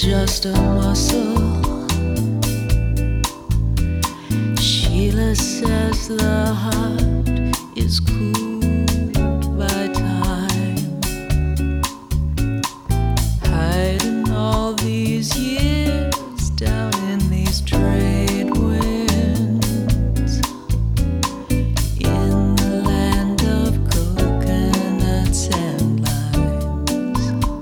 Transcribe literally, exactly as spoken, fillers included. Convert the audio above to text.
just a muscle. Sheila says the heart is cool.